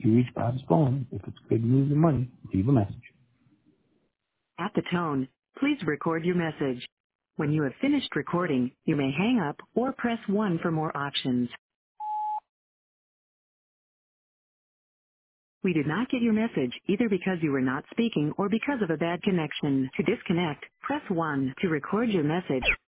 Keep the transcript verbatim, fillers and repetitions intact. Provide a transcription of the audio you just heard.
you reach Bob's phone, if it's good news and money, leave a message. At the tone, please record your message. When you have finished recording, you may hang up or press one for more options. We did not get your message either because you were not speaking or because of a bad connection. To disconnect, press one. To record your message,